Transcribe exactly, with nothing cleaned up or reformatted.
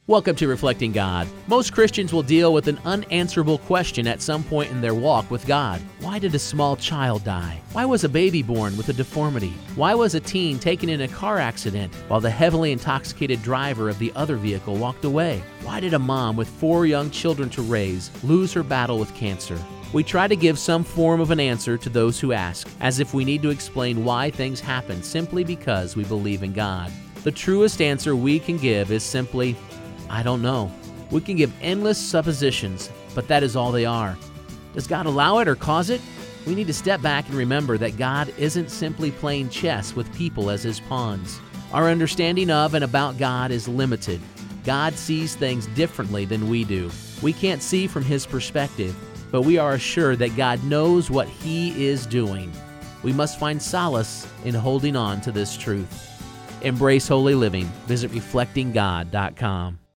Welcome to Reflecting God. Most Christians will deal with an unanswerable question at some point in their walk with God. Why did a small child die? Why was a baby born with a deformity? Why was a teen taken in a car accident while the heavily intoxicated driver of the other vehicle walked away? Why did a mom with four young children to raise lose her battle with cancer? We try to give some form of an answer to those who ask, as if we need to explain why things happen simply because we believe in God. The truest answer we can give is simply, I don't know. We can give endless suppositions, but that is all they are. Does God allow it or cause it? We need to step back and remember that God isn't simply playing chess with people as his pawns. Our understanding of and about God is limited. God sees things differently than we do. We can't see from his perspective, but we are assured that God knows what he is doing. We must find solace in holding on to this truth. Embrace holy living. Visit reflecting god dot com.